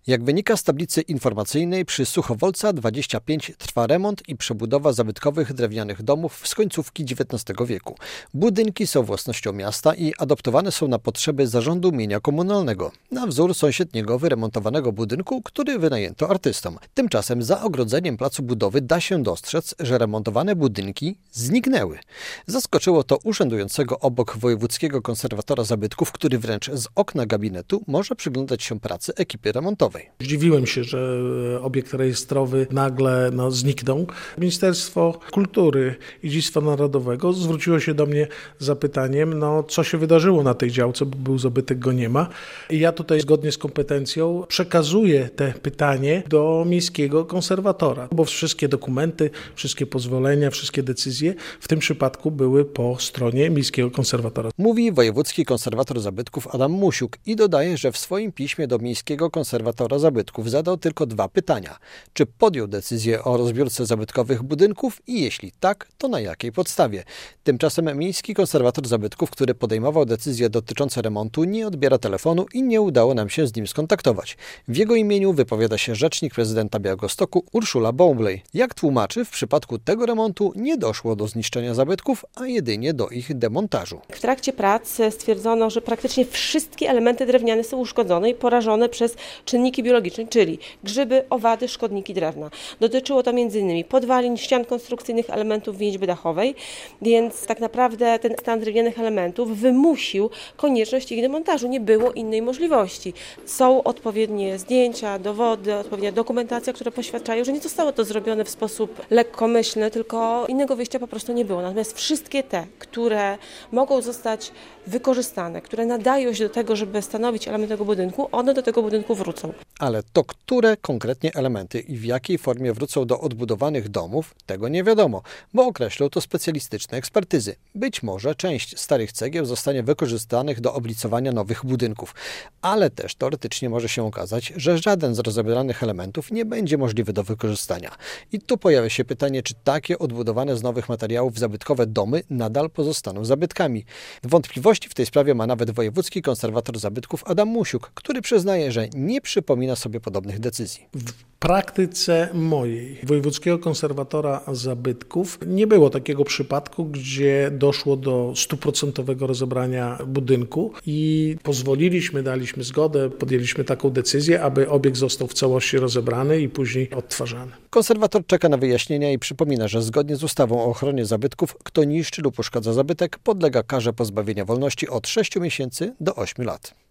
Jak wynika z tablicy informacyjnej, przy Suchowolca 25 trwa remont i przebudowa zabytkowych drewnianych domów z końcówki XIX wieku. Budynki są własnością miasta i adoptowane są na potrzeby Zarządu Mienia Komunalnego, na wzór sąsiedniego wyremontowanego budynku, który wynajęto artystom. Tymczasem za ogrodzeniem placu budowy da się dostrzec, że remontowane budynki zniknęły. Zaskoczyło to urzędującego obok wojewódzkiego konserwatora zabytków, który wręcz z okna gabinetu może przyglądać się pracy ekipy remontowej. Zdziwiłem się, że obiekt rejestrowy nagle zniknął. Ministerstwo Kultury i Dziedzictwa Narodowego zwróciło się do mnie z zapytaniem, co się wydarzyło na tej działce, bo był zabytek, go nie ma. I ja tutaj zgodnie z kompetencją przekazuję te pytanie do miejskiego konserwatora, bo wszystkie dokumenty, wszystkie pozwolenia, wszystkie decyzje w tym przypadku były po stronie miejskiego konserwatora. Mówi wojewódzki konserwator zabytków Adam Musiuk i dodaje, że w swoim piśmie do miejskiego konserwatora zabytków zadał tylko 2 pytania. Czy podjął decyzję o rozbiórce zabytkowych budynków i jeśli tak, to na jakiej podstawie? Tymczasem miejski konserwator zabytków, który podejmował decyzje dotyczące remontu, nie odbiera telefonu i nie udało nam się z nim skontaktować. W jego imieniu wypowiada się rzecznik prezydenta Białegostoku Urszula Bąblej. Jak tłumaczy, w przypadku tego remontu nie doszło do zniszczenia zabytków, a jedynie do ich demontażu. W trakcie prac stwierdzono, że praktycznie wszystkie elementy drewniane są uszkodzone i porażone przez czynniki biologiczne, czyli grzyby, owady, szkodniki drewna. Dotyczyło to m.in. podwalin, ścian konstrukcyjnych, elementów więźby dachowej, więc tak naprawdę ten stan drewnianych elementów wymusił konieczność ich demontażu. Nie było innej możliwości. Są odpowiednie zdjęcia, dowody, odpowiednia dokumentacja, które poświadczają, że nie zostało to zrobione w sposób lekkomyślny, tylko innego wyjścia po prostu nie było. Natomiast wszystkie te, które mogą zostać wykorzystane, które nadają się do tego, żeby stanowić element tego budynku, one do tego budynku wrócą. Ale to które konkretnie elementy i w jakiej formie wrócą do odbudowanych domów, tego nie wiadomo, bo określą to specjalistyczne ekspertyzy. Być może część starych cegieł zostanie wykorzystanych do oblicowania nowych budynków, ale też teoretycznie może się okazać, że żaden z rozebranych elementów nie będzie możliwy do wykorzystania. I tu pojawia się pytanie, czy takie odbudowane z nowych materiałów zabytkowe domy nadal pozostaną zabytkami. Wątpliwości w tej sprawie ma nawet wojewódzki konserwator zabytków Adam Musiuk, który przyznaje, że nie przypomina sobie podobnych decyzji. W praktyce mojej wojewódzkiego konserwatora zabytków nie było takiego przypadku, gdzie doszło do 100% rozebrania budynku i daliśmy zgodę, podjęliśmy taką decyzję, aby obiekt został w całości rozebrany i później odtwarzany. Konserwator czeka na wyjaśnienia i przypomina, że zgodnie z ustawą o ochronie zabytków, kto niszczy lub uszkadza zabytek, podlega karze pozbawienia wolności od 6 miesięcy do 8 lat.